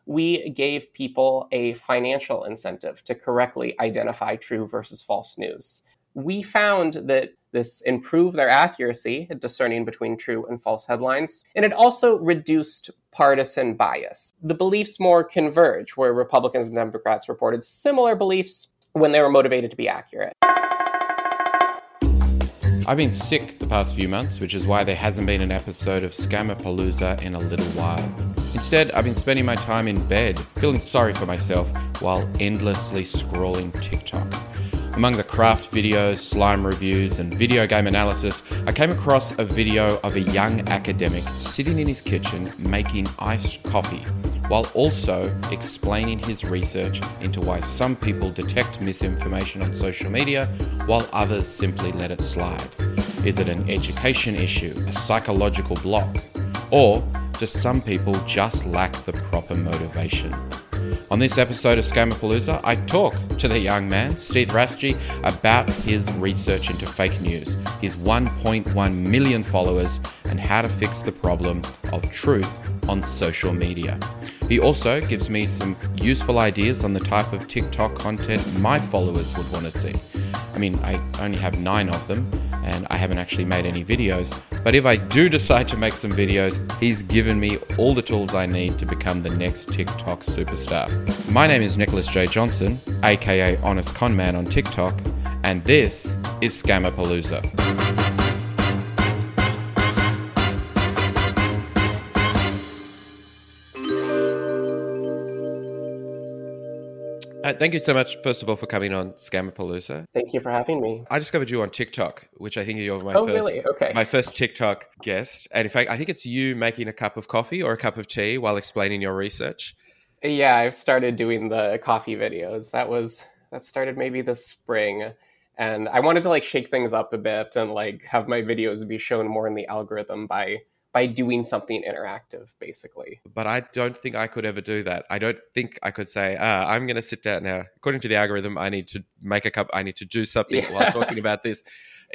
we gave people a financial incentive to correctly identify true versus false news. We found that this improved their accuracy at discerning between true and false headlines, and it also reduced partisan bias. The beliefs more converge, where Republicans and Democrats reported similar beliefs when they were motivated to be accurate. I've been sick the past few months, which is why there hasn't been an episode of Scamapalooza in a little while. Instead, I've been spending my time in bed, feeling sorry for myself while endlessly scrolling TikTok. Among the craft videos, slime reviews, and video game analysis, I came across a video of a young academic sitting in his kitchen making iced coffee, while also explaining his research into why some people detect misinformation on social media, while others simply let it slide. Is it an education issue, a psychological block, or do some people just lack the proper motivation? On this episode of Scamapalooza, I talk to the young man, Steve Rasche, about his research into fake news, his 1.1 million followers, and how to fix the problem of truth on social media. He also gives me some useful ideas on the type of TikTok content my followers would want to see. I mean, I only have 9 of them, and I haven't actually made any videos. But if I do decide to make some videos, he's given me all the tools I need to become the next TikTok superstar. My name is Nicholas J. Johnson, aka Honest Conman on TikTok, and this is Scamapalooza. Thank you so much, first of all, for coming on Scamapalooza. Thank you for having me. I discovered you on TikTok, which I think you're my first TikTok guest. And in fact, I think it's you making a cup of coffee or a cup of tea while explaining your research. Yeah, I've started doing the coffee videos. That started maybe this spring. And I wanted to shake things up a bit and have my videos be shown more in the algorithm by doing something interactive, basically. But I don't think I could ever do that. I don't think I could say, I'm going to sit down now. According to the algorithm, I need to make a cup. I need to do something while talking about this.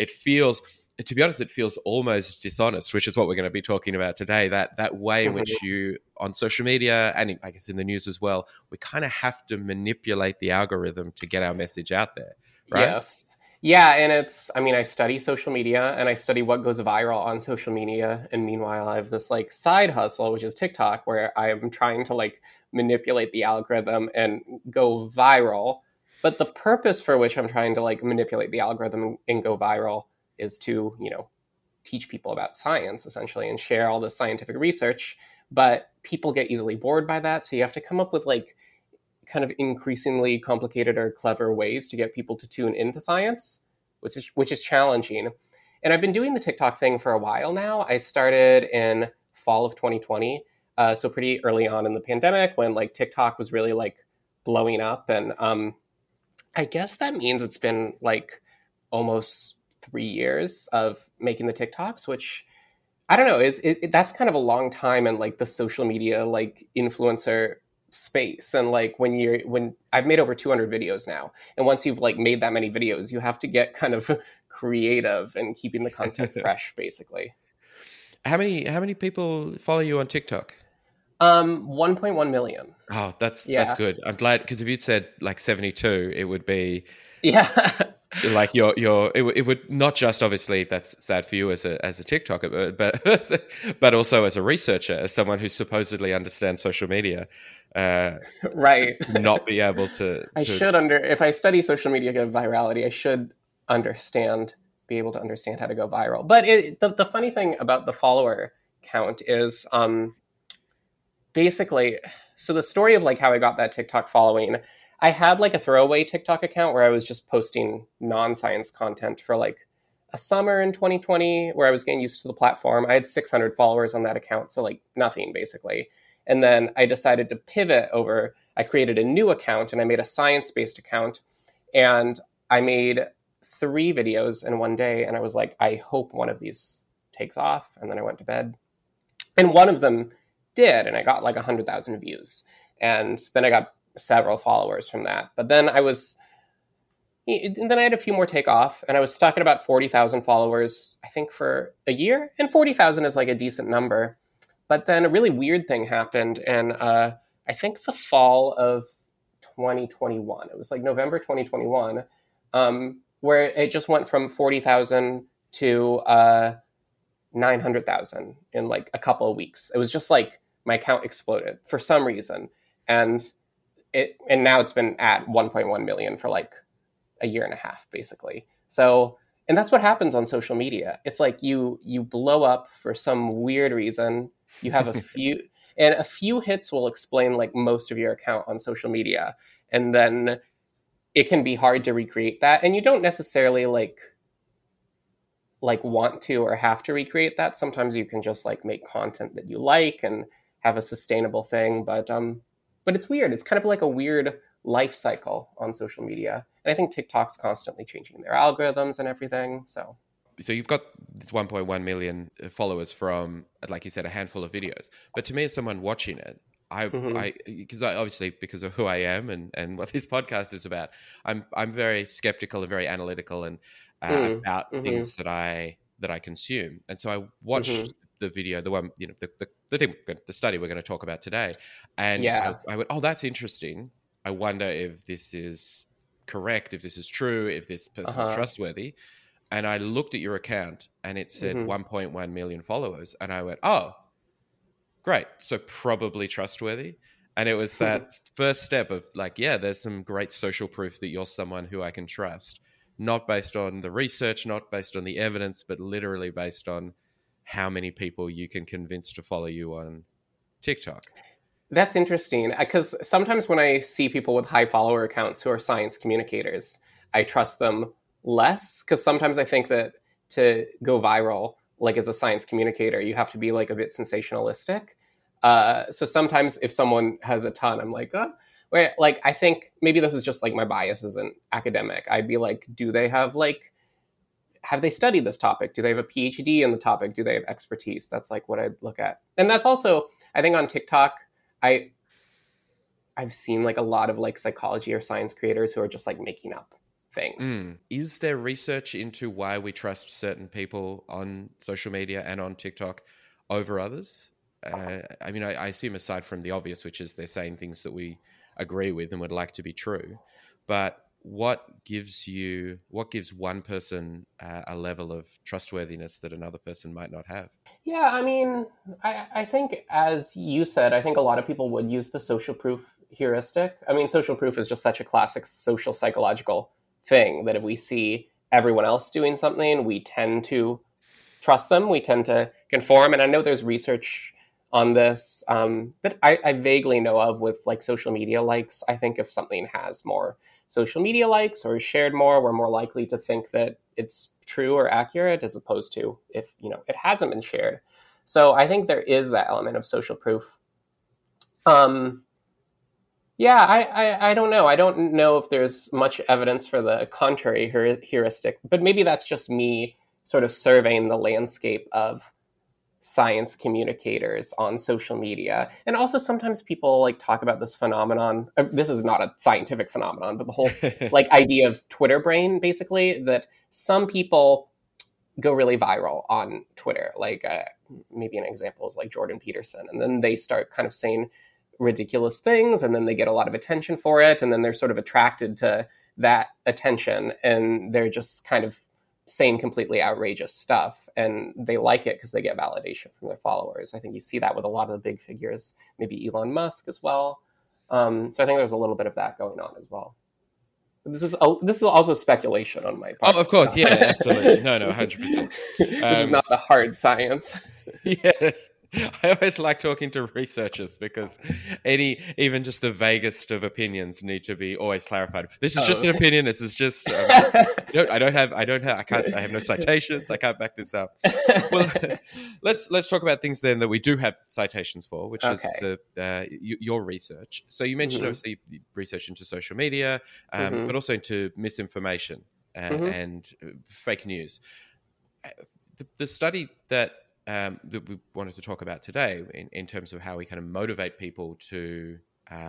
To be honest, it feels almost dishonest, which is what we're going to be talking about today. That way in which you, on social media, and I guess in the news as well, we kind of have to manipulate the algorithm to get our message out there, right? Yes. Yeah, and I study social media and I study what goes viral on social media. And meanwhile, I have this side hustle, which is TikTok, where I'm trying to manipulate the algorithm and go viral. But the purpose for which I'm trying to manipulate the algorithm and go viral is to, teach people about science essentially and share all this scientific research. But people get easily bored by that. So you have to come up with kind of increasingly complicated or clever ways to get people to tune into science, which is challenging. And I've been doing the TikTok thing for a while now. I started in fall of 2020, so pretty early on in the pandemic when TikTok was really blowing up. And I guess that means it's been almost 3 years of making the TikToks, which I don't know, that's kind of a long time in the social media influencer space. And when I've made over 200 videos now, and once you've made that many videos, you have to get kind of creative and keeping the content fresh, basically. How many people follow you on TikTok? 1.1 million. Oh, that's good. I'm glad, because if you'd said 72, it would be it would not just, obviously that's sad for you as a TikToker, but also as a researcher, as someone who supposedly understands social media, right? Not be able to. If I study social media virality, I should be able to understand how to go viral. But the funny thing about the follower count is, basically, so the story of how I got that TikTok following. I had a throwaway TikTok account where I was just posting non-science content for a summer in 2020 where I was getting used to the platform. I had 600 followers on that account, so nothing basically. And then I decided to pivot over. I created a new account and I made a science-based account, and I made 3 videos in one day. And I was I hope one of these takes off. And then I went to bed, and one of them did, and I got 100,000 views. And then I got several followers from that. But then I had a few more take off, and I was stuck at about 40,000 followers, I think, for a year. And 40,000 is a decent number. But then a really weird thing happened, and I I think the fall of 2021. It was like November 2021, where it just went from 40,000 to 900,000 in like a couple of weeks. It was just like my account exploded for some reason, and now it's been at 1.1 million for like a year and a half, basically. So, and that's what happens on social media. It's like you blow up for some weird reason. You have a few and a few hits will explain like most of your account on social media, and then it can be hard to recreate that, and you don't necessarily like want to or have to recreate that. Sometimes you can just like make content that you like and have a sustainable thing, but it's weird. It's kind of like a weird life cycle on social media. And I think TikTok's constantly changing their algorithms and everything. So you've got this 1.1 million followers from, like you said, a handful of videos. But to me, as someone watching it, because obviously because of who I am and what this podcast is about, I'm very skeptical and very analytical and about things that I consume. And so I watched the video, the one, the study we're going to talk about today, and I went, oh, that's interesting. I wonder if this is correct, if this is true, if this person is trustworthy. And I looked at your account and it said 1.1 million followers. And I went, oh, great. So probably trustworthy. And it was that first step of like, yeah, there's some great social proof that you're someone who I can trust, not based on the research, not based on the evidence, but literally based on how many people you can convince to follow you on TikTok. That's interesting, because sometimes when I see people with high follower accounts who are science communicators, I trust them less, because sometimes I think that to go viral, like as a science communicator, you have to be like a bit sensationalistic. So sometimes if someone has a ton, I'm like, oh, wait, like I think maybe this is just like my bias as an academic. I'd be like, have they studied this topic? Do they have a PhD in the topic? Do they have expertise? That's like what I'd look at. And that's also, I think on TikTok, I've seen like a lot of like psychology or science creators who are just like making up things. Is there research into why we trust certain people on social media and on TikTok over others? I mean, I assume aside from the obvious, which is they're saying things that we agree with and would like to be true, but what gives one person a level of trustworthiness that another person might not have? Yeah, I mean, I think, as you said, I think a lot of people would use the social proof heuristic. I mean, social proof is just such a classic social psychological thing that if we see everyone else doing something, we tend to trust them, we tend to conform. And I know there's research on this that I vaguely know of with like social media likes. I think if something has more social media likes or is shared more, we're more likely to think that it's true or accurate, as opposed to if it hasn't been shared. So I think there is that element of social proof. Yeah, I don't know. I don't know if there's much evidence for the contrary heuristic, but maybe that's just me sort of surveying the landscape of science communicators on social media. And also sometimes people like talk about this phenomenon. This is not a scientific phenomenon, but the whole like idea of Twitter brain, basically, that some people go really viral on Twitter. Like maybe an example is like Jordan Peterson. And then they start kind of saying ridiculous things, and then they get a lot of attention for it. And then they're sort of attracted to that attention, and they're just kind of saying completely outrageous stuff, and they like it because they get validation from their followers. I think you see that with a lot of the big figures, maybe Elon Musk as well. So I think there's a little bit of that going on as well. But this is also speculation on my part. Oh, of course, yeah, absolutely. No, 100%. This is not the hard science. Yes. I always like talking to researchers because even just the vaguest of opinions need to be always clarified. This is just an opinion. This is just, I have no citations. I can't back this up. Well, let's talk about things then that we do have citations for, which is your research. So you mentioned obviously research into social media, but also into misinformation and fake news. The study that we wanted to talk about today in terms of how we kind of motivate people to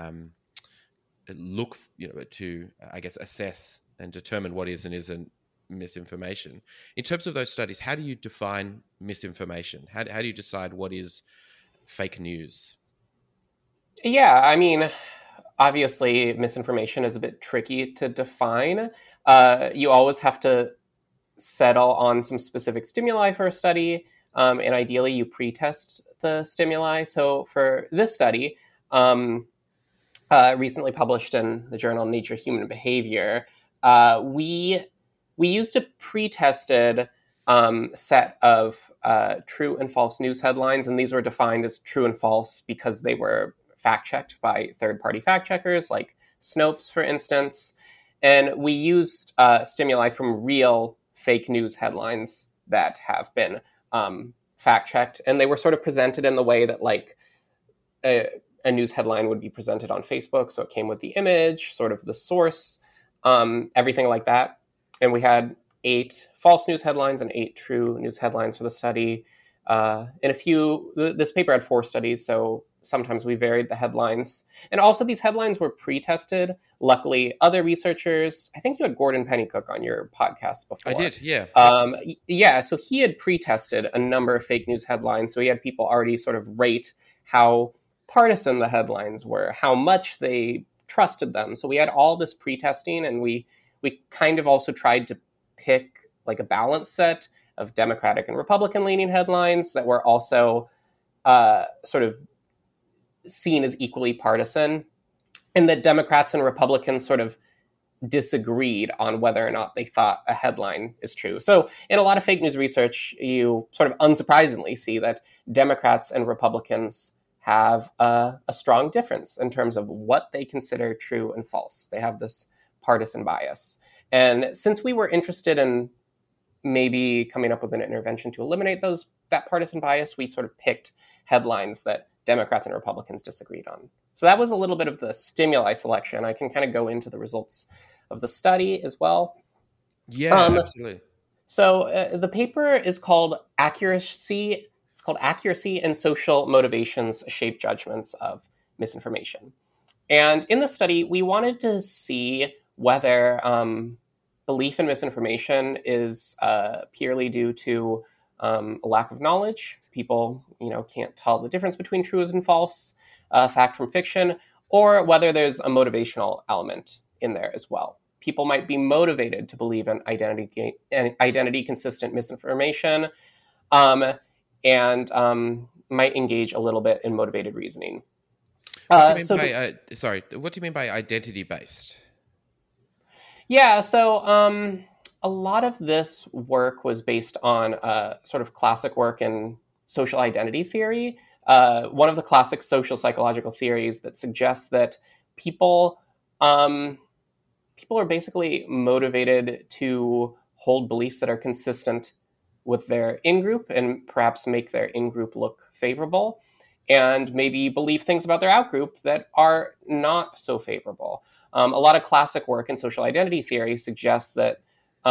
look, to, I guess, assess and determine what is and isn't misinformation. In terms of those studies, how do you define misinformation? How do you decide what is fake news? Yeah, I mean, obviously, misinformation is a bit tricky to define. You always have to settle on some specific stimuli for a study, and ideally, you pre-test the stimuli. So for this study, um, recently published in the journal Nature Human Behavior, we used a pre-tested set of true and false news headlines, and these were defined as true and false because they were fact-checked by third-party fact-checkers like Snopes, for instance. And we used stimuli from real fake news headlines that have been fact-checked, and they were sort of presented in the way that like a news headline would be presented on Facebook. So it came with the image, sort of the source, everything like that. And we had 8 false news headlines and 8 true news headlines for the study. This paper had 4 studies, so sometimes we varied the headlines. And also these headlines were pre-tested. Luckily, other researchers, I think you had Gordon Pennycook on your podcast before. I did, yeah. Yeah, so he had pre-tested a number of fake news headlines. So he had people already sort of rate how partisan the headlines were, how much they trusted them. So we had all this pre-testing, and we kind of also tried to pick like a balanced set of Democratic and Republican leaning headlines that were also sort of seen as equally partisan, and that Democrats and Republicans sort of disagreed on whether or not they thought a headline is true. So in a lot of fake news research, you sort of unsurprisingly see that Democrats and Republicans have a strong difference in terms of what they consider true and false. They have this partisan bias. And since we were interested in maybe coming up with an intervention to eliminate that partisan bias, we sort of picked headlines that Democrats and Republicans disagreed on. So that was a little bit of the stimuli selection. I can kind of go into the results of the study as well. Yeah, absolutely. So the paper is called Accuracy. It's called Accuracy and Social Motivations Shape Judgments of Misinformation. And in the study, we wanted to see whether belief in misinformation is purely due to a lack of knowledge. People, can't tell the difference between true and false, fact from fiction, or whether there's a motivational element in there as well. People might be motivated to believe in identity-consistent misinformation, and might engage a little bit in motivated reasoning. What do you mean by identity-based? Yeah, so a lot of this work was based on sort of classic work in social identity theory. One of the classic social psychological theories that suggests that people are basically motivated to hold beliefs that are consistent with their in-group and perhaps make their in-group look favorable, and maybe believe things about their out-group that are not so favorable. A lot of classic work in social identity theory suggests that,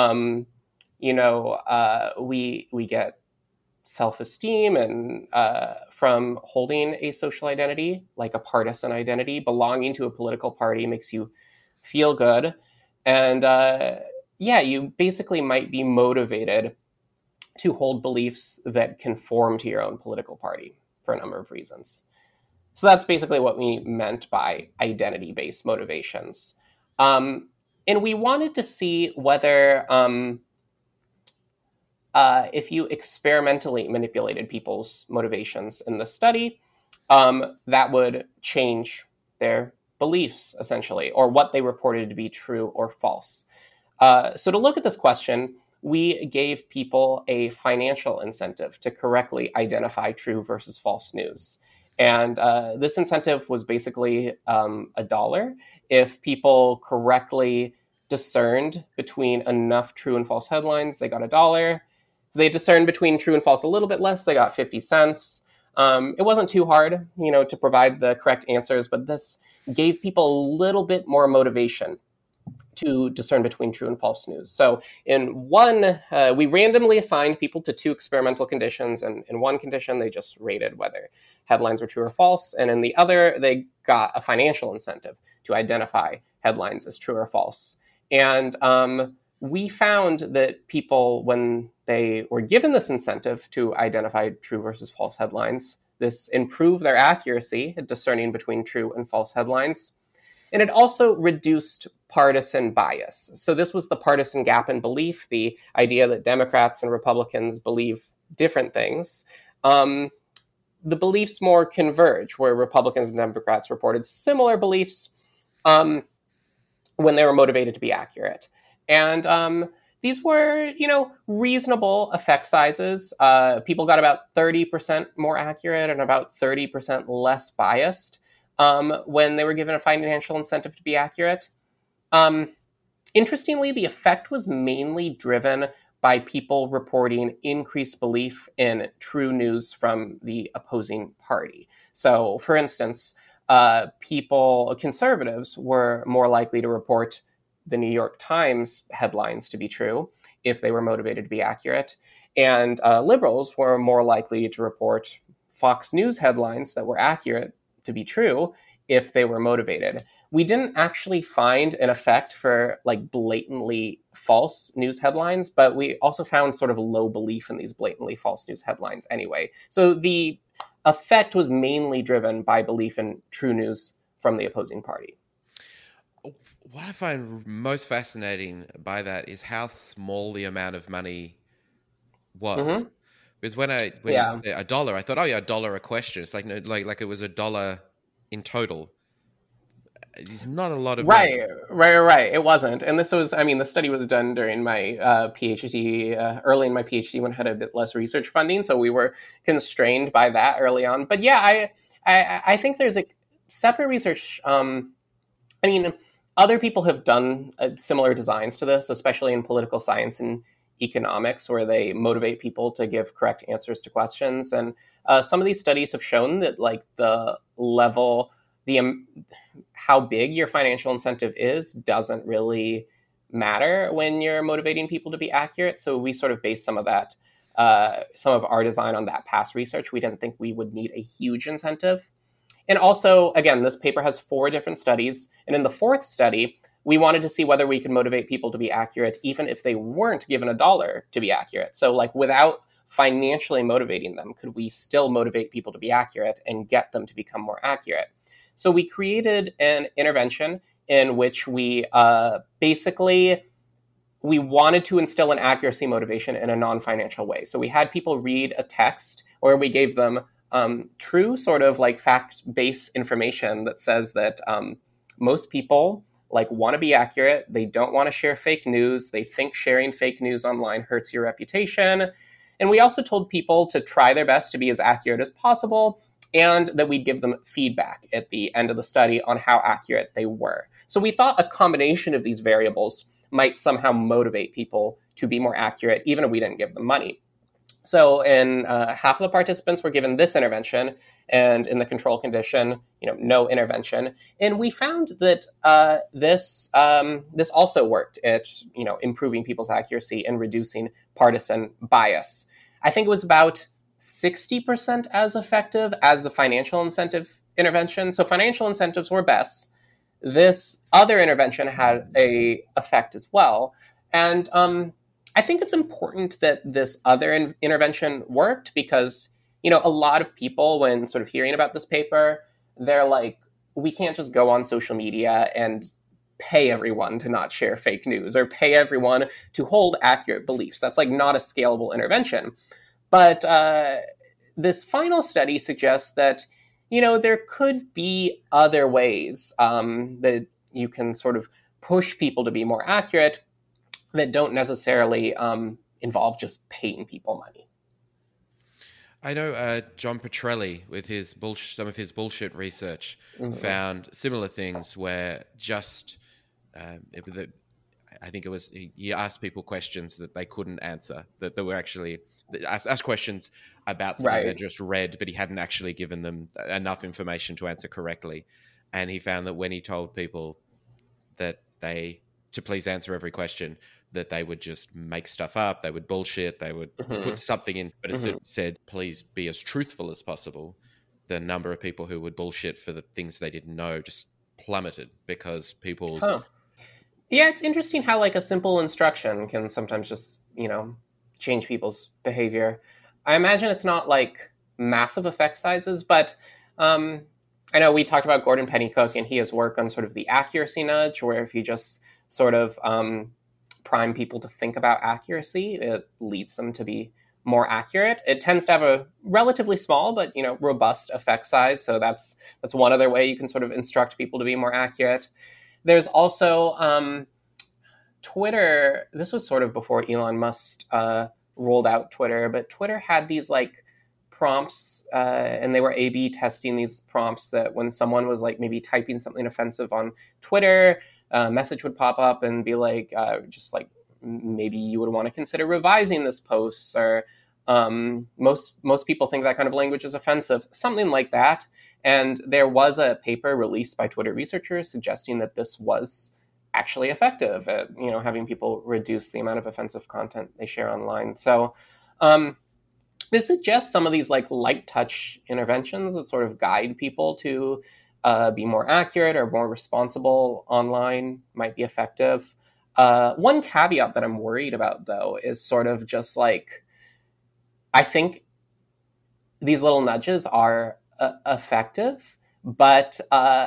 we get self-esteem and from holding a social identity, like a partisan identity. Belonging to a political party makes you feel good. And you basically might be motivated to hold beliefs that conform to your own political party for a number of reasons. So that's basically what we meant by identity-based motivations. And we wanted to see whether if you experimentally manipulated people's motivations in the study, that would change their beliefs, essentially, or what they reported to be true or false. So to look at this question, we gave people a financial incentive to correctly identify true versus false news. And this incentive was basically $1. If people correctly discerned between enough true and false headlines, they got $1. If they discerned between true and false a little bit less, they got 50 cents. It wasn't too hard, to provide the correct answers, but this gave people a little bit more motivation to discern between true and false news. So in one, we randomly assigned people to 2 experimental conditions. And in one condition, they just rated whether headlines were true or false. And in the other, they got a financial incentive to identify headlines as true or false. And we found that people, when they were given this incentive to identify true versus false headlines, This improved their accuracy at discerning between true and false headlines. And it also reduced partisan bias. So this was the partisan gap in belief, the idea that Democrats and Republicans believe different things. The beliefs more converge, where Republicans and Democrats reported similar beliefs when they were motivated to be accurate. And these were, reasonable effect sizes. People got about 30% more accurate and about 30% less biased when they were given a financial incentive to be accurate. Interestingly, the effect was mainly driven by people reporting increased belief in true news from the opposing party. So, for instance, conservatives were more likely to report the New York Times headlines to be true if they were motivated to be accurate. And liberals were more likely to report Fox News headlines that were accurate to be true if they were motivated. We didn't actually find an effect for like blatantly false news headlines, but we also found sort of low belief in these blatantly false news headlines anyway. So the effect was mainly driven by belief in true news from the opposing party. What I find most fascinating by that is how small the amount of money was. Mm-hmm. Because when a dollar, I thought, oh yeah, $1 a question. It's like no, like it was $1 in total. It's not a lot of money. Right. It wasn't. And this was, the study was done during my PhD, early in my PhD when I had a bit less research funding. So we were constrained by that early on. But yeah, I think there's a separate research. Other people have done similar designs to this, especially in political science and economics, where they motivate people to give correct answers to questions. And some of these studies have shown that like the level, how big your financial incentive is doesn't really matter when you're motivating people to be accurate. So we sort of based some of our design on that past research. We didn't think we would need a huge incentive. And also, again, this paper has 4 different studies. And in the 4th study, we wanted to see whether we could motivate people to be accurate, even if they weren't given $1 to be accurate. So like without financially motivating them, could we still motivate people to be accurate and get them to become more accurate? So we created an intervention in which we we wanted to instill an accuracy motivation in a non-financial way. So we had people read a text, or we gave them true sort of like fact-based information that says that most people like want to be accurate. They don't want to share fake news. They think sharing fake news online hurts your reputation. And we also told people to try their best to be as accurate as possible, and that we'd give them feedback at the end of the study on how accurate they were. So we thought a combination of these variables might somehow motivate people to be more accurate, even if we didn't give them money. So in half of the participants were given this intervention, and in the control condition, no intervention. And we found that this also worked at improving people's accuracy and reducing partisan bias. I think it was about 60% as effective as the financial incentive intervention. So financial incentives were best. This other intervention had a effect as well. And I think it's important that this other intervention worked because, a lot of people, when sort of hearing about this paper, they're like, we can't just go on social media and pay everyone to not share fake news or pay everyone to hold accurate beliefs. That's like not a scalable intervention. But this final study suggests that, there could be other ways that you can sort of push people to be more accurate that don't necessarily involve just paying people money. I know John Petrelli, with some of his bullshit research, found similar things where just I think it was he asked people questions that they couldn't answer, that they were actually asked questions about something they just read, but he hadn't actually given them enough information to answer correctly. And he found that when he told people that to please answer every question, that they would just make stuff up, they would bullshit, they would put something in, but it said, please be as truthful as possible. The number of people who would bullshit for the things they didn't know just plummeted because people's... Yeah, it's interesting how like a simple instruction can sometimes just, change people's behavior. I imagine it's not like massive effect sizes, but I know we talked about Gordon Pennycook, and he has work on sort of the accuracy nudge, where if you just sort of prime people to think about accuracy, it leads them to be more accurate. It tends to have a relatively small but robust effect size, so that's one other way you can sort of instruct people to be more accurate. There's also Twitter. This was sort of before Elon Musk rolled out Twitter, but Twitter had these like prompts, and they were A/B testing these prompts that when someone was like maybe typing something offensive on Twitter, a message would pop up and be like, just like, maybe you would want to consider revising this post, or most people think that kind of language is offensive, something like that. And there was a paper released by Twitter researchers suggesting that this was actually effective at having people reduce the amount of offensive content they share online. So this suggests some of these like light touch interventions that sort of guide people to be more accurate or more responsible online might be effective. One caveat that I'm worried about, though, is sort of just like, I think these little nudges are effective, but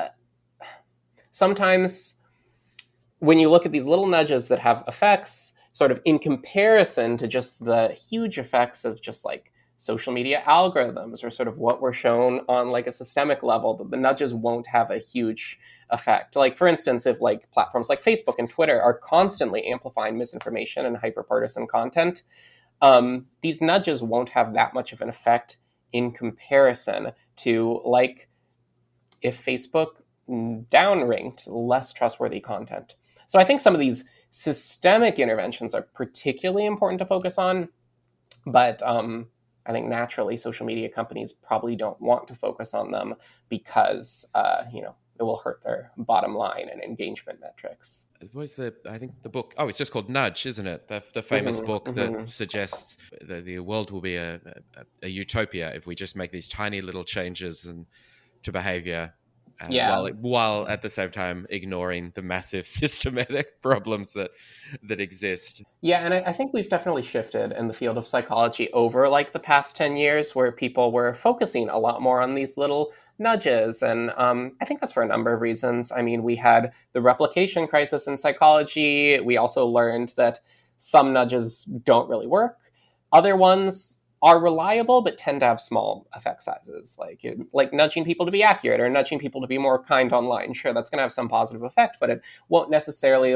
sometimes when you look at these little nudges that have effects, sort of in comparison to just the huge effects of just like social media algorithms, or sort of what we're shown on like a systemic level, the nudges won't have a huge effect. Like, for instance, if like platforms like Facebook and Twitter are constantly amplifying misinformation and hyperpartisan content, these nudges won't have that much of an effect in comparison to like if Facebook downranked less trustworthy content. So I think some of these systemic interventions are particularly important to focus on, but I think naturally social media companies probably don't want to focus on them because, it will hurt their bottom line and engagement metrics. What is I think the book, it's just called Nudge, isn't it? The famous book that suggests that the world will be a utopia if we just make these tiny little changes to behavior. While at the same time ignoring the massive systematic problems that exist. Yeah, and I think we've definitely shifted in the field of psychology over like the past 10 years, where people were focusing a lot more on these little nudges. And I think that's for a number of reasons. I mean, we had the replication crisis in psychology. We also learned that some nudges don't really work. Other ones are reliable, but tend to have small effect sizes, like nudging people to be accurate or nudging people to be more kind online. Sure, that's going to have some positive effect, but it won't necessarily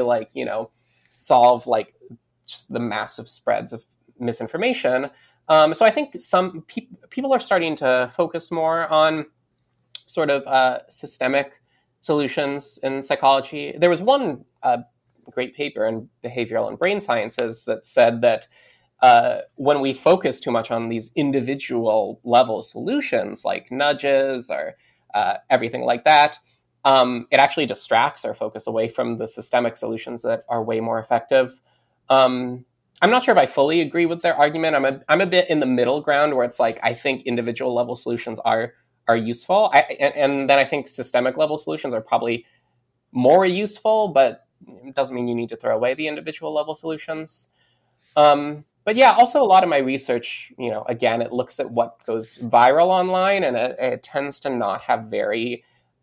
solve like just the massive spreads of misinformation. So I think some people are starting to focus more on sort of systemic solutions in psychology. There was one great paper in behavioral and brain sciences that said that when we focus too much on these individual level solutions like nudges or everything like that, it actually distracts our focus away from the systemic solutions that are way more effective. I'm not sure if I fully agree with their argument. I'm a bit in the middle ground, where it's like I think individual level solutions are useful, and then I think systemic level solutions are probably more useful, but it doesn't mean you need to throw away the individual level solutions. But yeah, also a lot of my research, again, it looks at what goes viral online, and it tends to not have very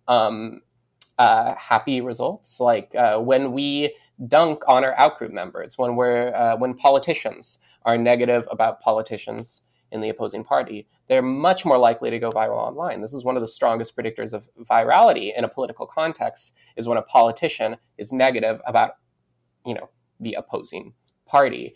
happy results. Like when we dunk on our outgroup members, when politicians are negative about politicians in the opposing party, they're much more likely to go viral online. This is one of the strongest predictors of virality in a political context, is when a politician is negative about, the opposing party.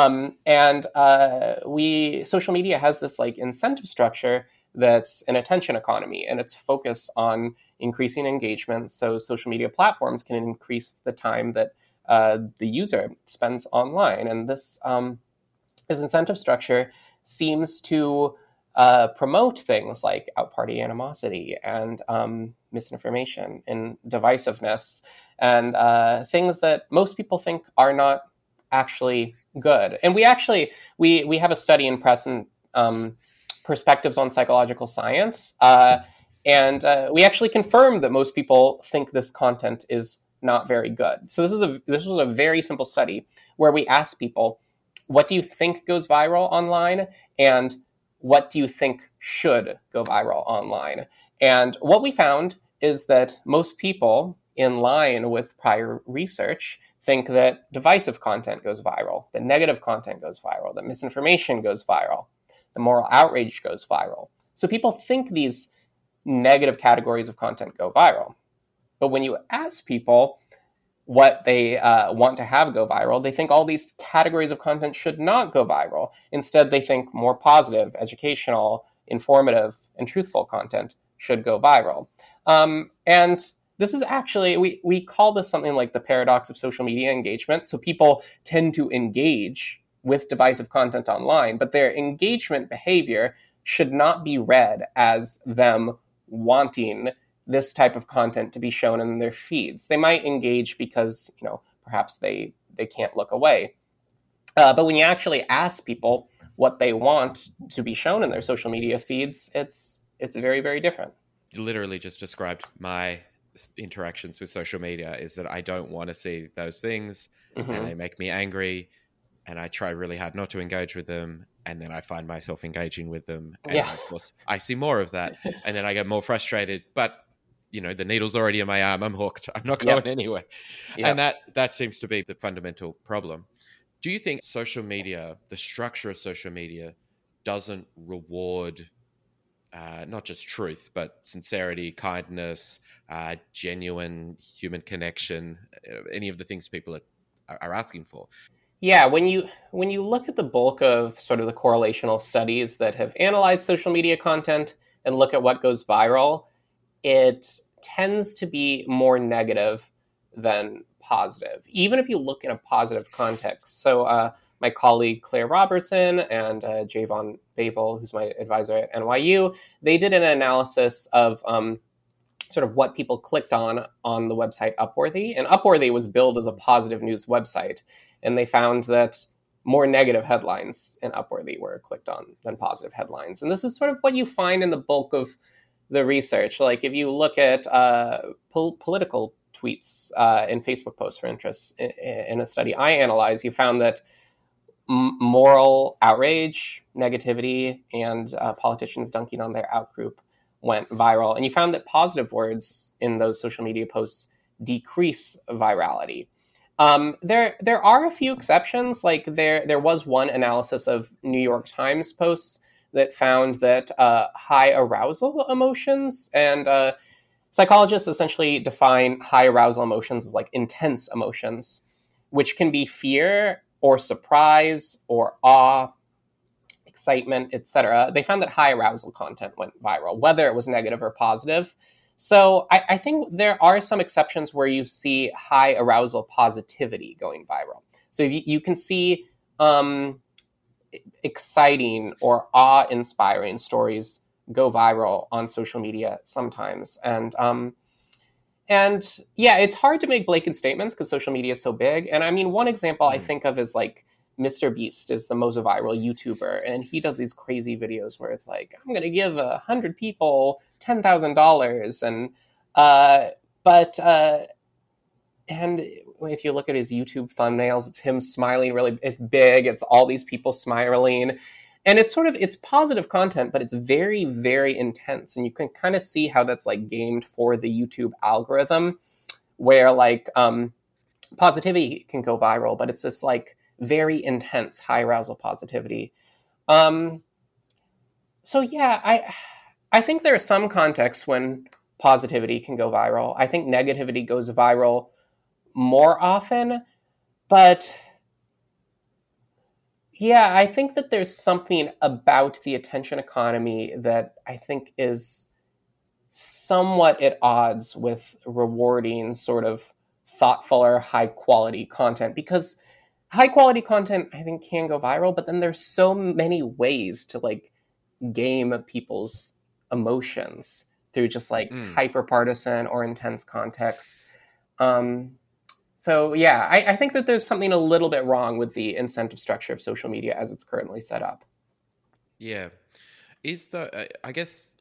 Social media has this like incentive structure that's an attention economy, and it's focused on increasing engagement. So social media platforms can increase the time that the user spends online. And this incentive structure seems to promote things like out-party animosity and misinformation and divisiveness, and things that most people think are not actually good. And we have a study in Press and Perspectives on Psychological Science, and we actually confirmed that most people think this content is not very good. So this was a very simple study where we asked people, what do you think goes viral online, and what do you think should go viral online? And what we found is that most people, in line with prior research, think that divisive content goes viral, that negative content goes viral, that misinformation goes viral, the moral outrage goes viral. So people think these negative categories of content go viral. But when you ask people what they want to have go viral, they think all these categories of content should not go viral. Instead, they think more positive, educational, informative, and truthful content should go viral. And this is actually, we call this something like the paradox of social media engagement. So people tend to engage with divisive content online, but their engagement behavior should not be read as them wanting this type of content to be shown in their feeds. They might engage because, perhaps they can't look away. But when you actually ask people what they want to be shown in their social media feeds, it's very, very different. You literally just described my interactions with social media, is that I don't want to see those things, and they make me angry, and I try really hard not to engage with them, and then I find myself engaging with them, and of course I see more of that, and then I get more frustrated, but the needle's already in my arm, I'm hooked, I'm not going anywhere. And that seems to be the fundamental problem. Do you think social media, the structure of social media, doesn't reward not just truth, but sincerity, kindness, genuine human connection, any of the things people are asking for? Yeah, when you look at the bulk of sort of the correlational studies that have analyzed social media content and look at what goes viral, it tends to be more negative than positive, even if you look in a positive context. So my colleague Claire Robertson and Javon Bavel, who's my advisor at NYU, they did an analysis of sort of what people clicked on the website Upworthy. And Upworthy was billed as a positive news website. And they found that more negative headlines in Upworthy were clicked on than positive headlines. And this is sort of what you find in the bulk of the research. Like if you look at political tweets in Facebook posts, for interest, in a study I analyzed, you found that moral outrage, negativity, and politicians dunking on their outgroup went viral. And you found that positive words in those social media posts decrease virality. There are a few exceptions. Like there was one analysis of New York Times posts that found that high arousal emotions, and psychologists essentially define high arousal emotions as like intense emotions, which can be fear or surprise or awe, excitement, etc. They found that high arousal content went viral, whether it was negative or positive. So I think there are some exceptions where you see high arousal positivity going viral. So you can see exciting or awe-inspiring stories go viral on social media sometimes. And yeah, it's hard to make blanket statements because social media is so big. And I mean, one example I think of is like Mr. Beast is the most viral YouTuber, and he does these crazy videos where it's like, I'm going to give 100 people $10,000. And if you look at his YouTube thumbnails, it's him smiling really big. It's all these people smiling. And it's positive content, but it's very, very intense. And you can kind of see how that's like gamed for the YouTube algorithm, where like positivity can go viral, but it's this like very intense, high arousal positivity. So yeah, I think there are some contexts when positivity can go viral. I think negativity goes viral more often, but yeah, I think that there's something about the attention economy that I think is somewhat at odds with rewarding sort of thoughtful or high quality content, because high quality content I think can go viral, but then there's so many ways to like game people's emotions through just like hyper partisan or intense contexts. So yeah, I think that there's something a little bit wrong with the incentive structure of social media as it's currently set up. Yeah. I guess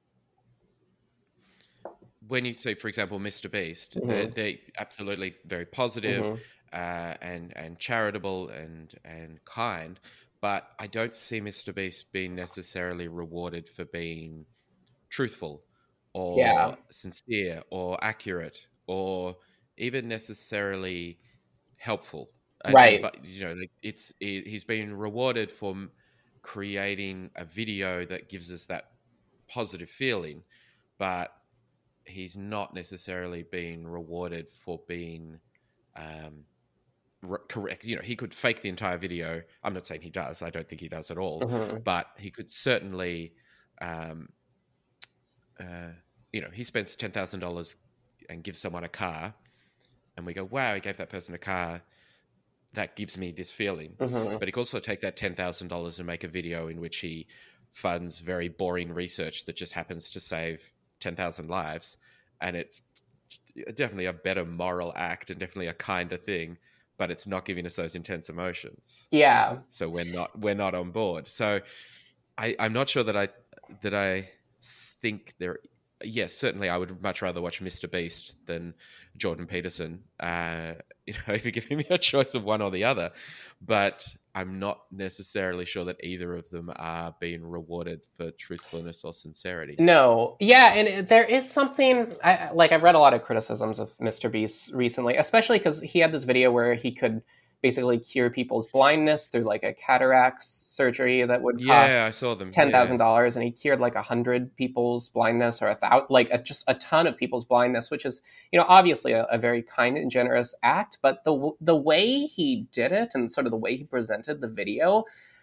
when you say, for example, Mr. Beast, they're absolutely very positive, and charitable and kind, but I don't see Mr. Beast being necessarily rewarded for being truthful Yeah. or sincere or accurate or even necessarily helpful. And Right. but like he's been rewarded for creating a video that gives us that positive feeling, but he's not necessarily being rewarded for being um, correct. He could fake the entire video. I'm not saying he does. I don't think he does at all. Hmm. But he could certainly, um, uh, he spends $10,000 and gives someone a car, and we go, "Wow, he gave that person a car. That gives me this feeling." Hmm. But he could also take that $10,000 and make a video in which he funds very boring research that just happens to save 10,000 lives, and it's definitely a better moral act and definitely a kinder thing, but it's not giving us those intense emotions. Yeah. So we're not on board. So I'm not sure that I think there. Yes, certainly I would much rather watch Mr. Beast than Jordan Peterson. If you're giving me a choice of one or the other, but I'm not necessarily sure that either of them are being rewarded for truthfulness or sincerity. No, yeah, and there is something I've read a lot of criticisms of Mr. Beast recently, especially because he had this video where he could basically cure people's blindness through like a cataracts surgery that would Yeah, I cost saw them. Yeah. $10,000, and he cured like 100 people's blindness or just a ton of people's blindness, which is obviously a very kind and generous act, but the way he did it and sort of the way he presented the video,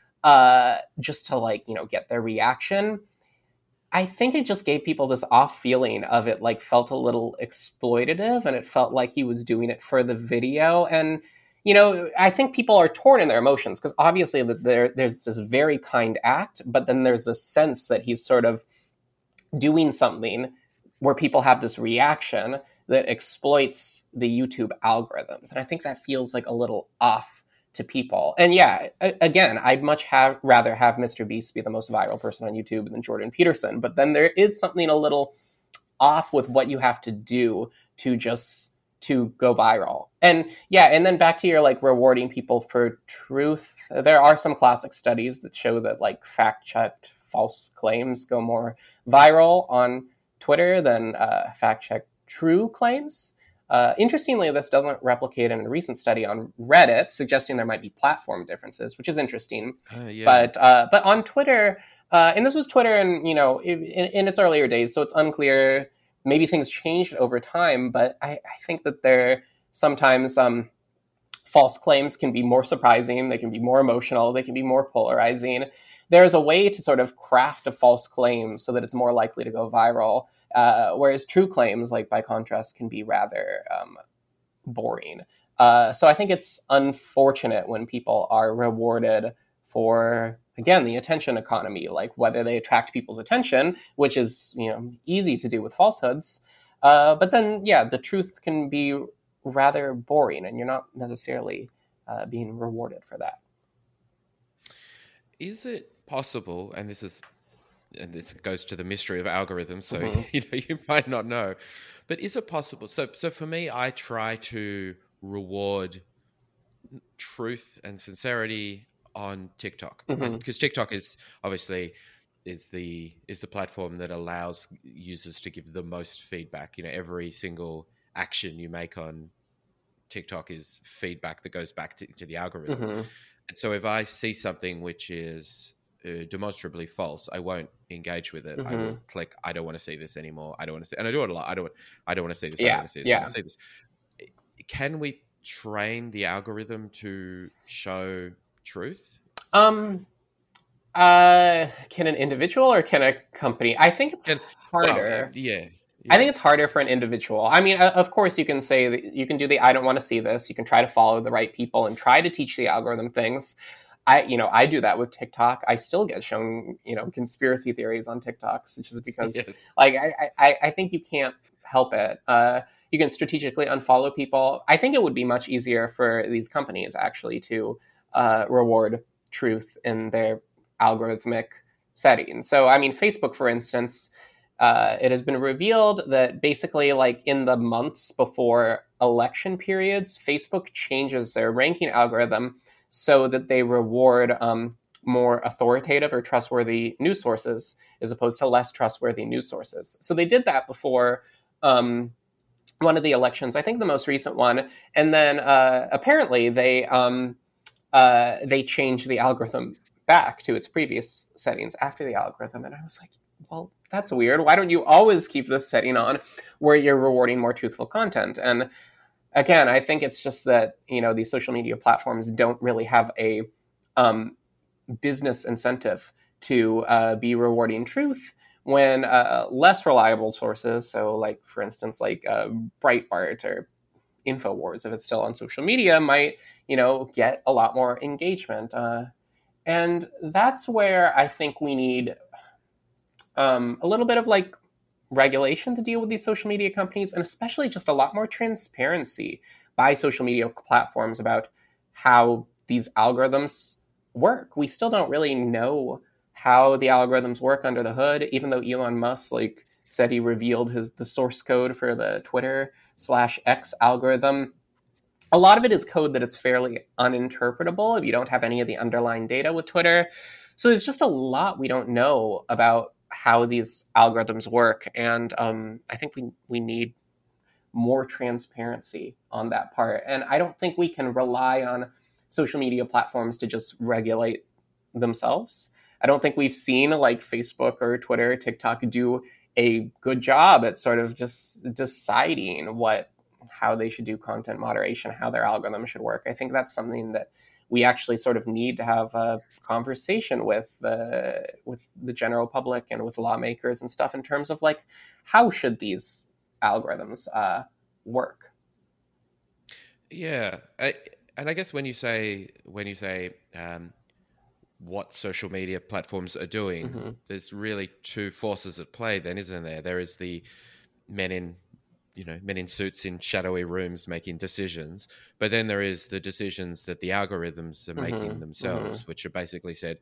just to get their reaction. I think it just gave people this off feeling of it, like felt a little exploitative, and it felt like he was doing it for the video. And, I think people are torn in their emotions because obviously there's this very kind act, but then there's this sense that he's sort of doing something where people have this reaction that exploits the YouTube algorithms. And I think that feels like a little off to people. And yeah, again, I'd much rather have Mr. Beast be the most viral person on YouTube than Jordan Peterson. But then there is something a little off with what you have to do to go viral. And yeah, and then back to your rewarding people for truth. There are some classic studies that show that fact-checked false claims go more viral on Twitter than fact-checked true claims. Interestingly, this doesn't replicate in a recent study on Reddit, suggesting there might be platform differences, which is interesting. Yeah. But on Twitter, and this was Twitter in its earlier days, so it's unclear. Maybe things changed over time, but I think that there sometimes false claims can be more surprising. They can be more emotional. They can be more polarizing. There's a way to sort of craft a false claim so that it's more likely to go viral. Whereas true claims, by contrast, can be rather boring. So I think it's unfortunate when people are rewarded for, again, the attention economy, whether they attract people's attention, which is easy to do with falsehoods. But then, yeah, the truth can be rather boring, and you're not necessarily being rewarded for that. Is it possible, and this goes to the mystery of algorithms, so Mm-hmm. you might not know, but is it possible? So for me, I try to reward truth and sincerity on TikTok, Mm-hmm. because TikTok is obviously the platform that allows users to give the most feedback. Every single action you make on TikTok is feedback that goes back to the algorithm. Mm-hmm. And so if I see something which is demonstrably false, I won't engage with it. Mm-hmm. I will click, I don't want to see this anymore. I don't want to see, and I do it a lot. I don't want to see this. Yeah. I don't want to see this. Yeah. I don't want to see this. Can we train the algorithm to show truth? Can an individual or can a company? I think it's harder. Well, yeah. I think it's harder for an individual. I mean, of course, you can say that you can do I don't want to see this. You can try to follow the right people and try to teach the algorithm things. I do that with TikTok. I still get shown, conspiracy theories on TikToks, just because, yes. I think you can't help it. You can strategically unfollow people. I think it would be much easier for these companies actually to reward truth in their algorithmic settings. So, I mean, Facebook, for instance, it has been revealed that basically, in the months before election periods, Facebook changes their ranking algorithm so that they reward more authoritative or trustworthy news sources as opposed to less trustworthy news sources. So they did that before one of the elections, I think the most recent one, and then apparently they changed the algorithm back to its previous settings after the algorithm, and I was like, well, that's weird. Why don't you always keep this setting on where you're rewarding more truthful content? And again, I think it's just that, these social media platforms don't really have a business incentive to be rewarding truth when less reliable sources, so like, for instance, like Breitbart or InfoWars, if it's still on social media, might, get a lot more engagement. And that's where I think we need a little bit of like regulation to deal with these social media companies, and especially just a lot more transparency by social media platforms about how these algorithms work. We still don't really know how the algorithms work under the hood, even though Elon Musk said he revealed the source code for the Twitter/X algorithm. A lot of it is code that is fairly uninterpretable if you don't have any of the underlying data with Twitter. So there's just a lot we don't know about how these algorithms work. And I think we need more transparency on that part. And I don't think we can rely on social media platforms to just regulate themselves. I don't think we've seen like Facebook or Twitter or TikTok do a good job at sort of just deciding how they should do content moderation, how their algorithm should work. I think that's something that we actually sort of need to have a conversation with the general public and with lawmakers and stuff in terms of like, how should these algorithms work? Yeah, and I guess when you say what social media platforms are doing, mm-hmm. there's really two forces at play. Then, isn't there? There is the men in suits in shadowy rooms making decisions, but then there is the decisions that the algorithms are mm-hmm. making themselves, mm-hmm. which are basically said,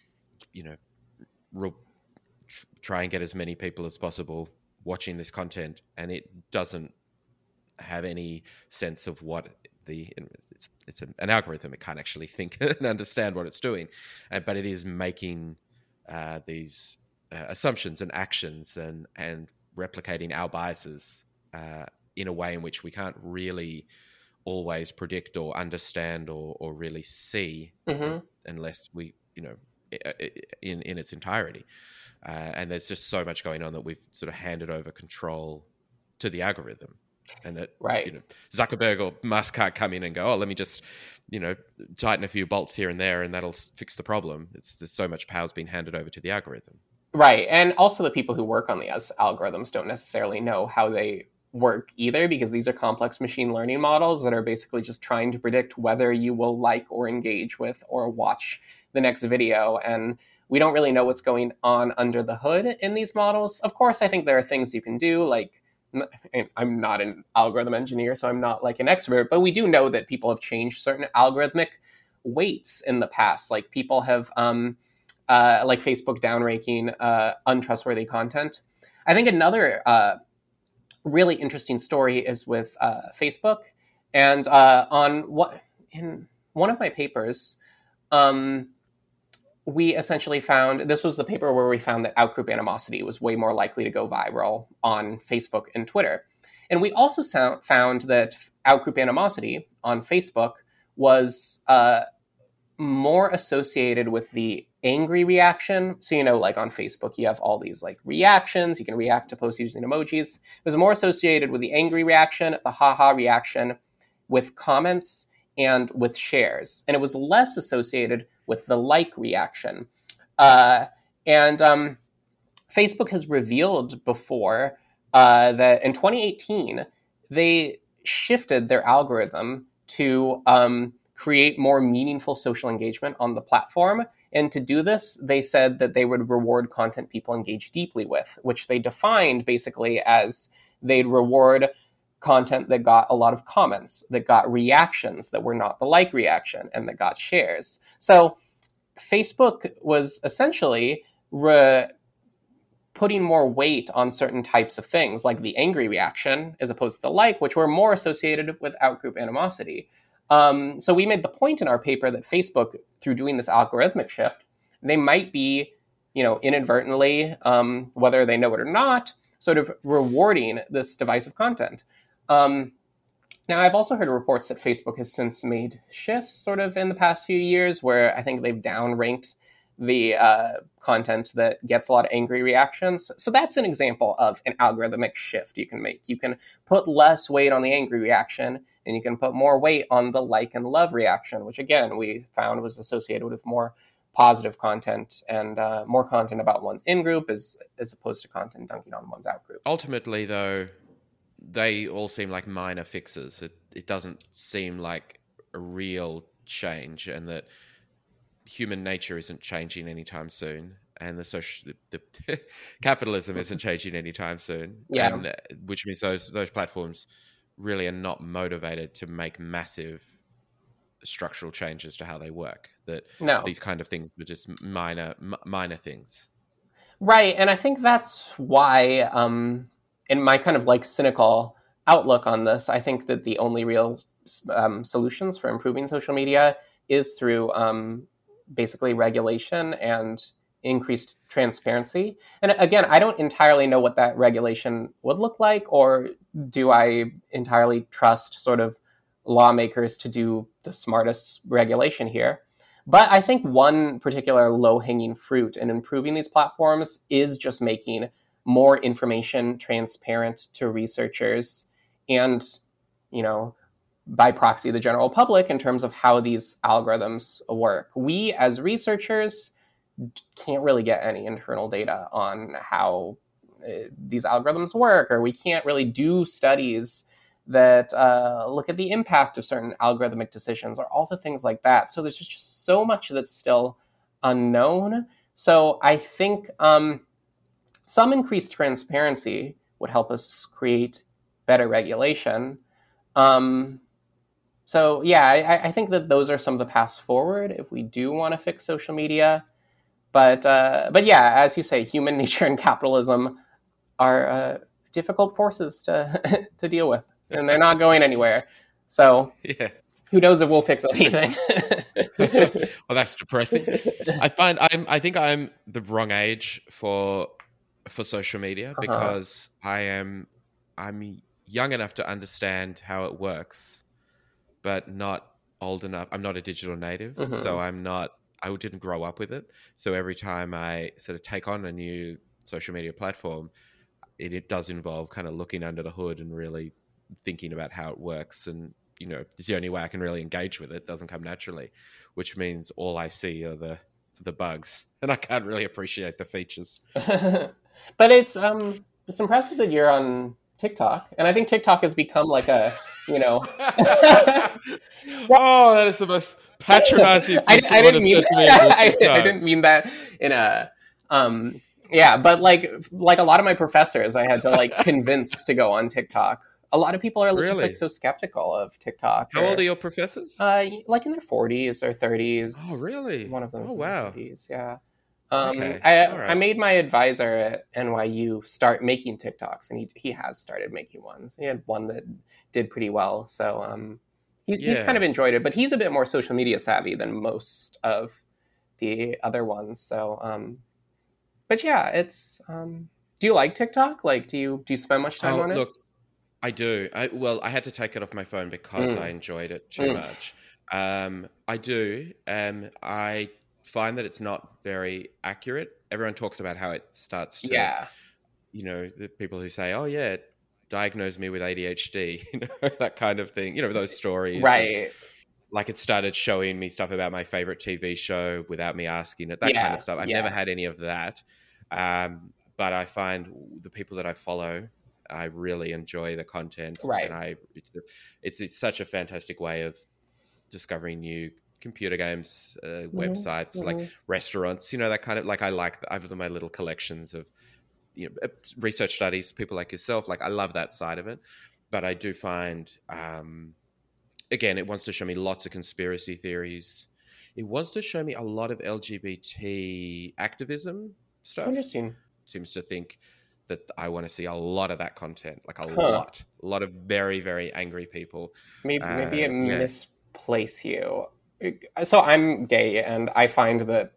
try and get as many people as possible watching this content, and it doesn't have any sense of what it's an algorithm. It can't actually think and understand what it's doing, but it is making these assumptions and actions and replicating our biases in a way in which we can't really always predict or understand or really see mm-hmm. unless we, in its entirety. And there's just so much going on that we've sort of handed over control to the algorithm. And that right. Zuckerberg or Musk can't come in and go, let me just, tighten a few bolts here and there and that'll fix the problem. There's so much power's been handed over to the algorithm. Right. And also the people who work on the algorithms don't necessarily know how they work either, because these are complex machine learning models that are basically just trying to predict whether you will like or engage with or watch the next video. And we don't really know what's going on under the hood in these models. Of course, I think there are things you can do, like, I'm not an algorithm engineer, so I'm not like an expert, but we do know that people have changed certain algorithmic weights in the past. Like people have, like Facebook downranking untrustworthy content. I think another really interesting story is with Facebook, and in one of my papers, we essentially found, this was the paper where we found that outgroup animosity was way more likely to go viral on Facebook and Twitter. And we also found that outgroup animosity on Facebook was more associated with the angry reaction. So, like on Facebook, you have all these like reactions. You can react to posts using emojis. It was more associated with the angry reaction, the haha reaction, with comments, and with shares. And it was less associated with the like reaction. Facebook has revealed before that in 2018, they shifted their algorithm to create more meaningful social engagement on the platform. And to do this, they said that they would reward content people engage deeply with, which they defined basically as they'd reward content that got a lot of comments, that got reactions that were not the like reaction, and that got shares. So Facebook was essentially putting more weight on certain types of things, like the angry reaction as opposed to the like, which were more associated with outgroup animosity. So we made the point in our paper that Facebook, through doing this algorithmic shift, they might be, inadvertently, whether they know it or not, sort of rewarding this divisive content. Now, I've also heard reports that Facebook has since made shifts sort of in the past few years where I think they've downranked the content that gets a lot of angry reactions. So that's an example of an algorithmic shift you can make. You can put less weight on the angry reaction, and you can put more weight on the like and love reaction, which again, we found was associated with more positive content and more content about one's in-group as opposed to content dunking on one's out-group. Ultimately, though, they all seem like minor fixes. It doesn't seem like a real change, and that human nature isn't changing anytime soon, and the capitalism isn't changing anytime soon. Yeah. And, which means those platforms really are not motivated to make massive structural changes to how they work. That No. These kind of things are just minor things. Right, and I think that's why, in my kind of like cynical outlook on this, I think that the only real solutions for improving social media is through basically regulation and increased transparency. And again, I don't entirely know what that regulation would look like, or do I entirely trust sort of lawmakers to do the smartest regulation here. But I think one particular low-hanging fruit in improving these platforms is just making more information transparent to researchers and, by proxy, the general public in terms of how these algorithms work. We, as researchers, can't really get any internal data on how these algorithms work, or we can't really do studies that look at the impact of certain algorithmic decisions or all the things like that. So there's just so much that's still unknown. So I think some increased transparency would help us create better regulation. So yeah, I think that those are some of the paths forward if we do want to fix social media. But yeah, as you say, human nature and capitalism are difficult forces to deal with, and they're not going anywhere. So yeah, who knows if we'll fix anything? Well, that's depressing. I think I'm the wrong age for social media because I'm young enough to understand how it works, but not old enough. I'm not a digital native, so I didn't grow up with it. So every time I sort of take on a new social media platform, it does involve kind of looking under the hood and really thinking about how it works. And, it's the only way I can really engage with it. It doesn't come naturally, which means all I see are the bugs, and I can't really appreciate the features. But it's impressive that you're on TikTok, and I think TikTok has become like a, Oh, that is the most patronizing. I didn't mean that. I didn't mean that in a yeah, but like a lot of my professors, I had to like convince to go on TikTok. A lot of people are just like so skeptical of TikTok. How old are your professors? Like in their 40s or 30s. Oh, really? One of them is in their 30s, yeah. Okay. I made my advisor at NYU start making TikToks, and he has started making ones. He had one that did pretty well, so he's kind of enjoyed it. But he's a bit more social media savvy than most of the other ones. So, but yeah, it's. Do you like TikTok? Like, do you spend much time on it? Look, I do. I had to take it off my phone because I enjoyed it too much. I do. I find that it's not very accurate. Everyone talks about how it starts to, the people who say, oh yeah, diagnose me with ADHD, that kind of thing, those stories. Right. And, like it started showing me stuff about my favorite TV show without me asking it, that kind of stuff. I've never had any of that. But I find the people that I follow, I really enjoy the content. Right. And it's such a fantastic way of discovering new computer games, websites, like restaurants, that kind of, like I've my little collections of, research studies, people like yourself. Like I love that side of it. But I do find, again, it wants to show me lots of conspiracy theories. It wants to show me a lot of LGBT activism stuff. Interesting. Seems to think that I want to see a lot of that content, like a lot of very, very angry people. Maybe it misplace you. So I'm gay, and I find that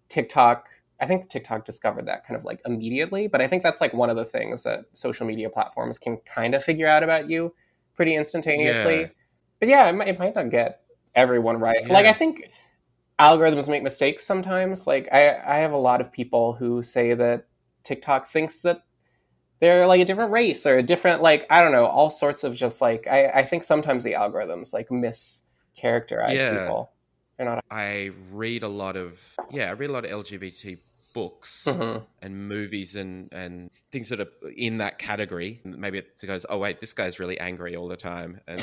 TikTok, I think TikTok discovered that kind of like immediately, but I think that's like one of the things that social media platforms can kind of figure out about you pretty Yeah. instantaneously. But yeah, it might not get everyone right. Like, I Yeah. think algorithms make mistakes sometimes. Like, I have a lot of people who say that TikTok thinks that they're like a different race or a different, like, I don't know, all sorts of just like, I think sometimes the algorithms like mischaracterize Yeah. people. They're not. I read a lot of LGBT books Mhm. and movies and things that are in that category. Maybe it goes, oh wait, this guy's really angry all the time, and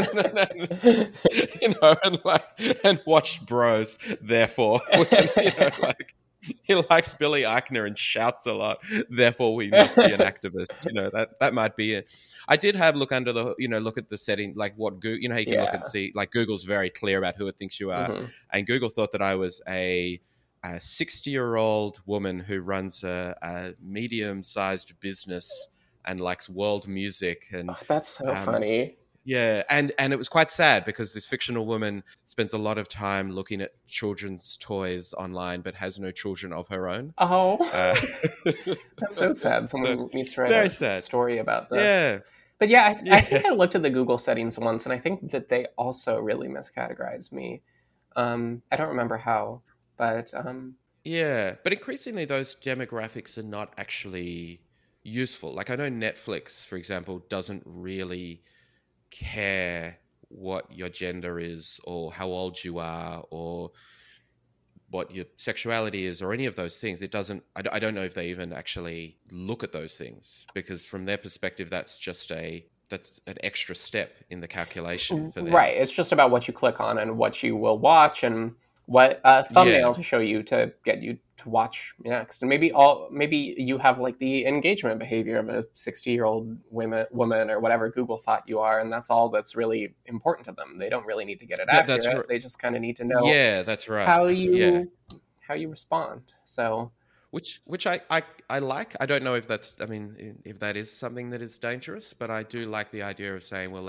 and watched Bros. Therefore, like he likes Billy Eichner and shouts a lot. Therefore, we must be an activist. That might be it. I did have look under the look at the setting, like what Google. How you can look and Yeah. see, like Google's very clear about who it thinks you are, Mhm. and Google thought that I was a 60-year-old woman who runs a medium-sized business and likes world music and Oh, that's so um, funny. yeah, and it was quite sad because this fictional woman spends a lot of time looking at children's toys online, but has no children of her own. Oh, Uh, that's so sad. so Someone needs to write very a sad. story about this. Yeah. But yeah, I think I Yes. looked at the Google settings once, and I think that they also really miscategorized me. I don't remember how, but Yeah, but increasingly those demographics are not actually useful. Like I know Netflix, for example, doesn't really care what your gender is or how old you are or what your sexuality is or any of those things. It doesn't, I don't know if they even actually look at those things because from their perspective, that's an extra step in the calculation for them. right, it's just about what you click on and what you will watch and what Yeah. thumbnail to show you to get you to watch next. And maybe you have like the engagement behavior of a 60-year-old woman or whatever Google thought you are, and that's all that's really important to them. They don't really need to get it That's accurate. right. They just kind of need to know Yeah, that's right. how Yeah. you respond. So Which I like. I don't know if that's, I mean, if that is something that is dangerous, but I do like the idea of saying, well,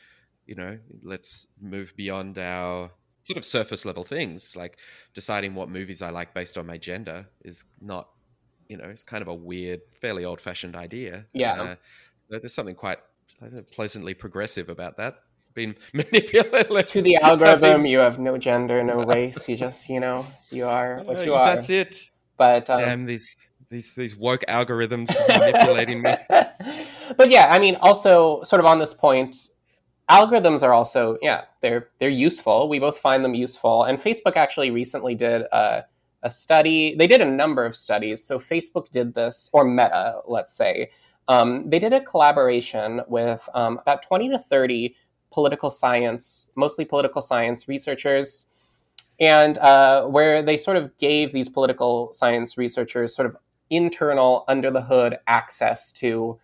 let's move beyond our sort of surface level things. Like deciding what movies I like based on my gender is not, it's kind of a weird, fairly old fashioned idea. yeah, There's something quite pleasantly progressive about that. Being manipulated. to the I mean, algorithm, you have no gender, no race. You just you are what you are. that's it. But Damn these woke algorithms manipulating me. but yeah, I mean, also sort of on this point, algorithms are also they're useful. We both find them useful, and Facebook actually recently did a study. They did a number of studies. So Facebook did this, or Meta, let's say. They did a collaboration with about 20 to 30 political science, mostly political science researchers, and where they sort of gave these political science researchers sort of internal, under the hood access to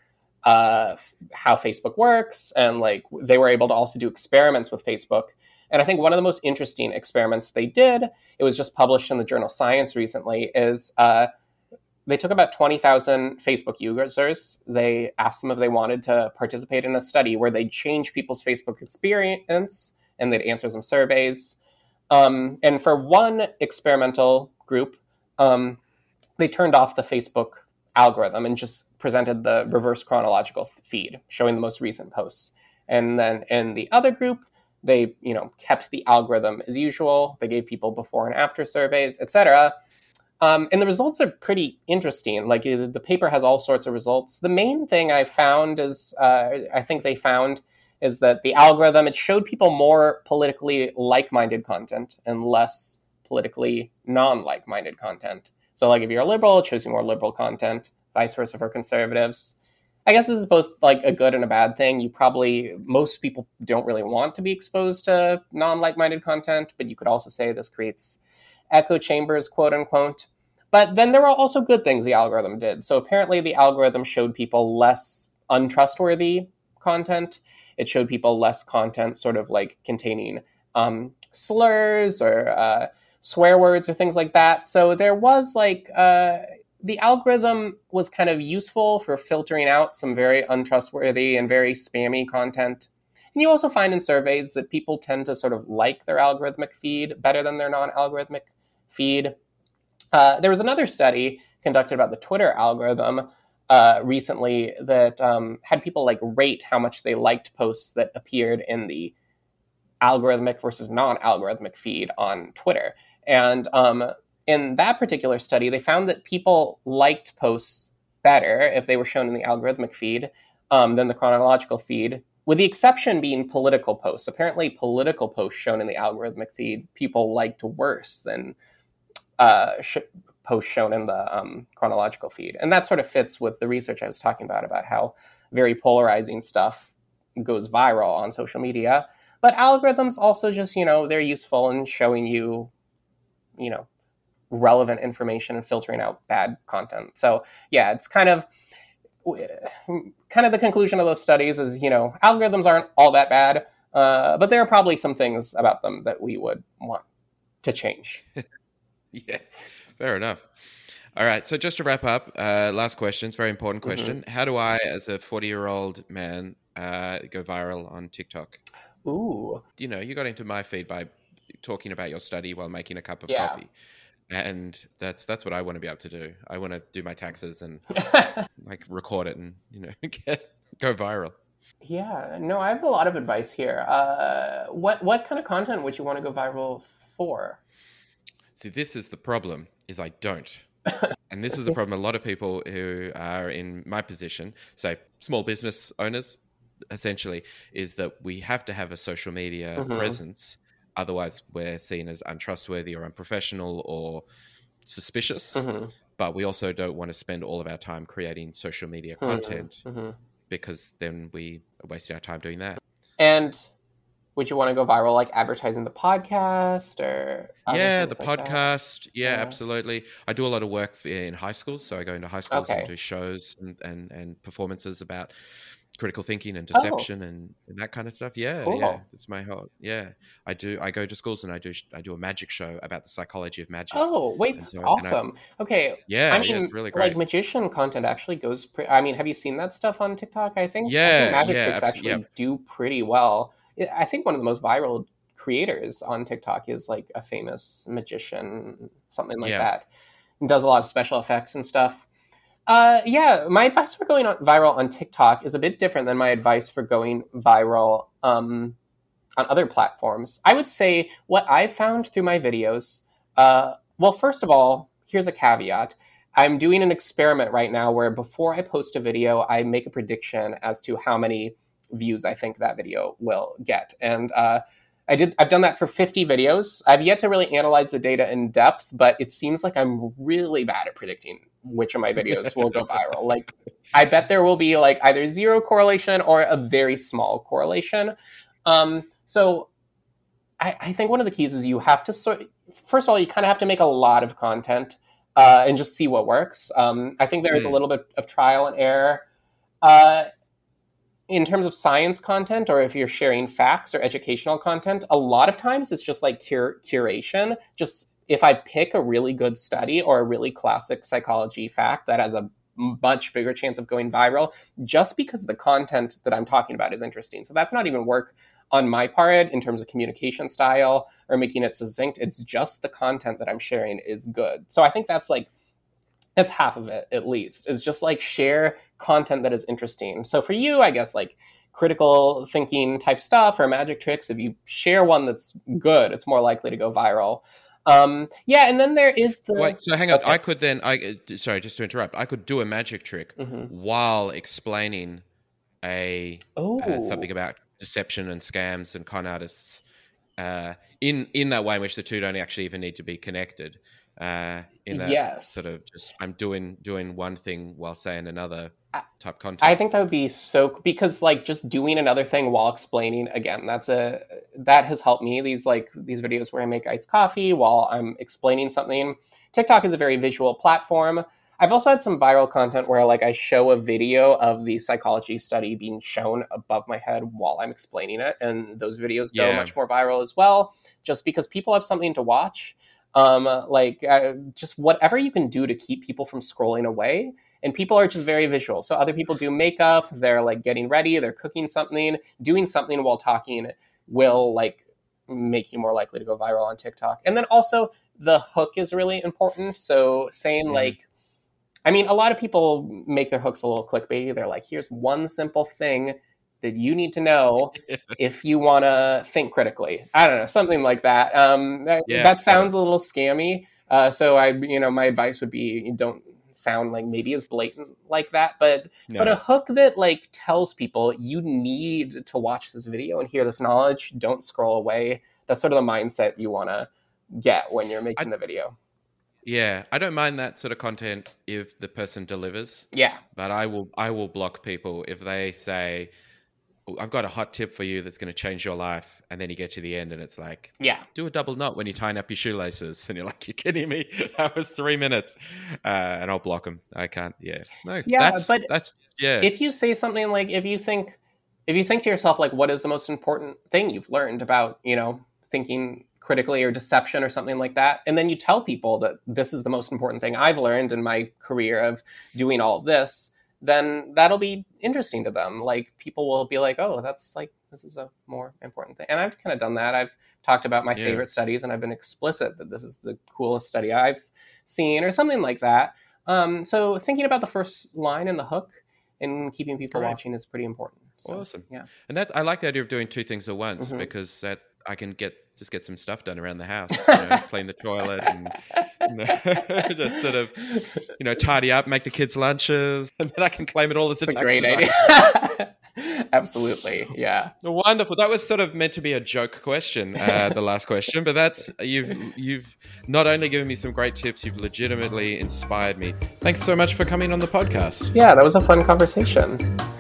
how Facebook works, and like they were able to also do experiments with Facebook. And I think one of the most interesting experiments they did, it was just published in the journal Science recently, is they took about 20,000 Facebook users. They asked them if they wanted to participate in a study where they'd change people's Facebook experience, and they'd answer some surveys. And for one experimental group, they turned off the Facebook algorithm and just presented the reverse chronological feed, showing the most recent posts. And then in the other group, they kept the algorithm as usual. They gave people before and after surveys, etc. And the results are pretty interesting. Like the paper has all sorts of results. The main thing I found is, I think they found, is that the algorithm, it showed people more politically like-minded content and less politically non-like-minded content. So like if you're a liberal, it shows you more liberal content, vice versa for conservatives. I guess this is both like a good and a bad thing. Most people don't really want to be exposed to non-like-minded content, but you could also say this creates echo chambers, quote unquote. But then there were also good things the algorithm did. So apparently the algorithm showed people less untrustworthy content. It showed people less content sort of like containing slurs or swear words or things like that. So there was like the algorithm was kind of useful for filtering out some very untrustworthy and very spammy content. And you also find in surveys that people tend to sort of like their algorithmic feed better than their non-algorithmic feed. There was another study conducted about the Twitter algorithm recently that had people like rate how much they liked posts that appeared in the algorithmic versus non-algorithmic feed on Twitter. And in that particular study, they found that people liked posts better if they were shown in the algorithmic feed than the chronological feed, with the exception being political posts. Apparently, political posts shown in the algorithmic feed, people liked worse than posts shown in the chronological feed. And that sort of fits with the research I was talking about how very polarizing stuff goes viral on social media. But algorithms also just, they're useful in showing you, relevant information and filtering out bad content. So yeah, it's kind of the conclusion of those studies is, algorithms aren't all that bad, but there are probably some things about them that we would want to change. Yeah, fair enough. All right, so just to wrap up, last question, it's a very important question. Mm-hmm. How do I, as a 40-year-old man, go viral on TikTok? Ooh. You got into my feed by talking about your study while making a cup of coffee. And that's what I want to be able to do. I want to do my taxes and like record it and, go viral. Yeah, no, I have a lot of advice here. What kind of content would you want to go viral for? See, this is the problem, is I don't. And this is the problem. A lot of people who are in my position, say small business owners, essentially, is that we have to have a social media presence. Otherwise, we're seen as untrustworthy or unprofessional or suspicious. But we also don't want to spend all of our time creating social media content because then we are wasting our time doing that. And would you want to go viral, like advertising the podcast or? Yeah, the podcast. Yeah, absolutely. I do a lot of work in high schools. So I go into high schools and do shows and performances about critical thinking and deception and that kind of stuff. Yeah, cool. Yeah. It's my whole, I go to schools and I do a magic show about the psychology of magic. Oh, wait, that's awesome. Okay. Yeah, it's really great. Like magician content actually goes have you seen that stuff on TikTok, I think? I think magic tricks actually do pretty well. I think one of the most viral creators on TikTok is like a famous magician, something like that. And does a lot of special effects and stuff. My advice for going viral on TikTok is a bit different than my advice for going viral on other platforms. I would say what I've found through my videos, first of all, here's a caveat. I'm doing an experiment right now where before I post a video, I make a prediction as to how many views I think that video will get. And I've done that for 50 videos. I've yet to really analyze the data in depth, but it seems like I'm really bad at predicting which of my videos will go viral. Like, I bet there will be like either zero correlation or a very small correlation. So I think one of the keys is you have to first of all, you kind of have to make a lot of content and just see what works. I think there is a little bit of trial and error. In terms of science content, or if you're sharing facts or educational content, a lot of times it's just like curation. Just if I pick a really good study or a really classic psychology fact that has a much bigger chance of going viral, just because the content that I'm talking about is interesting. So that's not even work on my part in terms of communication style or making it succinct. It's just the content that I'm sharing is good. So I think that's half of it, at least, is just like share content that is interesting. So for you, I guess like critical thinking type stuff or magic tricks, if you share one that's good, it's more likely to go viral. And then there is the... Wait, so hang on. Okay. Sorry, just to interrupt. I could do a magic trick while explaining something about deception and scams and con artists in that way in which the two don't actually even need to be connected. Sort of just I'm doing one thing while saying another type content. I think that would be because like just doing another thing while explaining, again, that has helped me. These videos where I make iced coffee while I'm explaining something. TikTok is a very visual platform. I've also had some viral content where like I show a video of the psychology study being shown above my head while I'm explaining it, and those videos go much more viral as well, just because people have something to watch. Just whatever you can do to keep people from scrolling away. And people are just very visual. So other people do makeup, they're like getting ready, they're cooking something, doing something while talking will like make you more likely to go viral on TikTok. And then also the hook is really important. So saying like, I mean, a lot of people make their hooks a little clickbaity. They're like, here's one simple thing that you need to know if you want to think critically. I don't know, something like that. That sounds a little scammy. So my advice would be, don't sound like maybe as blatant like that, but a hook that like tells people you need to watch this video and hear this knowledge. Don't scroll away. That's sort of the mindset you want to get when you're making the video. Yeah, I don't mind that sort of content if the person delivers. Yeah. But I will block people if they say, I've got a hot tip for you that's going to change your life. And then you get to the end and it's like, do a double knot when you're tying up your shoelaces. And you're like, you're kidding me? That was 3 minutes. And I'll block them. I can't. Yeah. No, that's. If you say something like, if you think to yourself, like, what is the most important thing you've learned about, thinking critically or deception or something like that, and then you tell people that this is the most important thing I've learned in my career of doing all of this, then that'll be interesting to them. Like, people will be like, oh, that's like, this is a more important thing. And I've kind of done that. I've talked about my favorite studies, and I've been explicit that this is the coolest study I've seen or something like that. So thinking about the first line and the hook and keeping people watching is pretty important. So, awesome. Yeah. And I like the idea of doing two things at once, because that I can get some stuff done around the house, clean the toilet and just sort of, tidy up, make the kids lunches, and then I can claim it all as a tax. Great idea. Absolutely. Yeah. Wonderful. That was sort of meant to be a joke question, the last question, but that's, you've not only given me some great tips, you've legitimately inspired me. Thanks so much for coming on the podcast. Yeah, that was a fun conversation.